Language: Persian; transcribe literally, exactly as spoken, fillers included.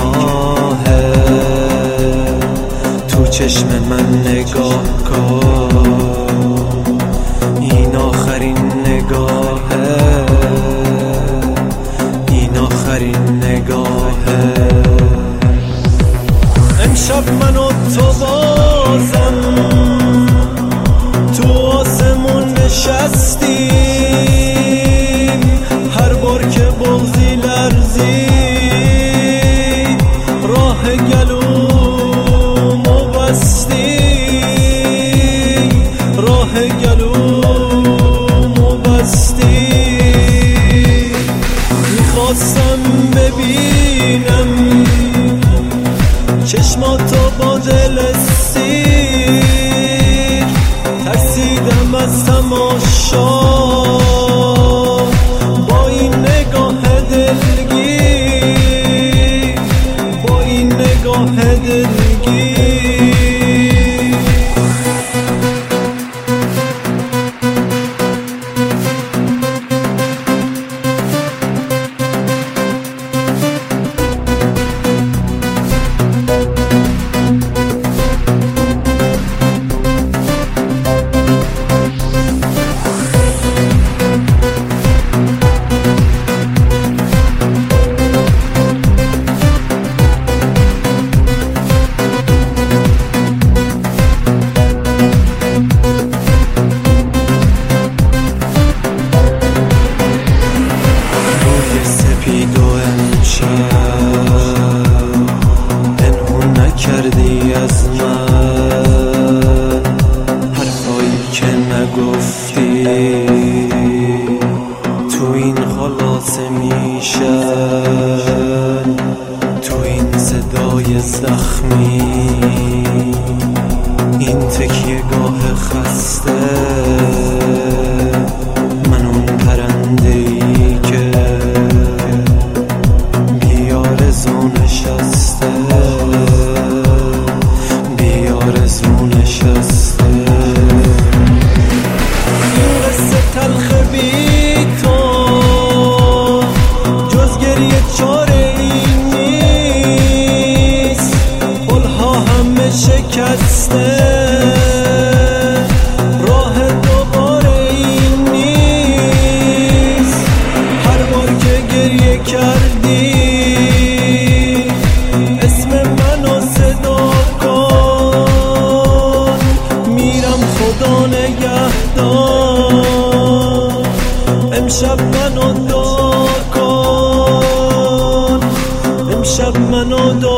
ماهه، تو چشم من نگاه کن، این آخرین نگاهه، این آخرین نگاهه. امشب من و تو بازم تو آسمون نشستیم، هر بار که بغضی لرزید راه گلومو بستی، راه گلومو بستی. میخواستم ببینم چشماتو با دل سیر، ترسیدم از تماشا با این نگاه دلگیر، با این نگاه دلگیر. پنهون نکردی از من حرفایی که نگفتی، تو این خلاصه میشن، تو این صدای زخمی، این تکیه گاه خسته. من اون پرنده ای که بیارزو نشسته، بیارزو نشسته. این قصه تلخ بی تو جز گریه چاره این نیست، پلها همه شکسته، راه دوباره این نیست. هر بار که گریه کردی اسم منو صدا کن، میرم خدا نگهدار. امشب منو دعا کن، امشب منو دعا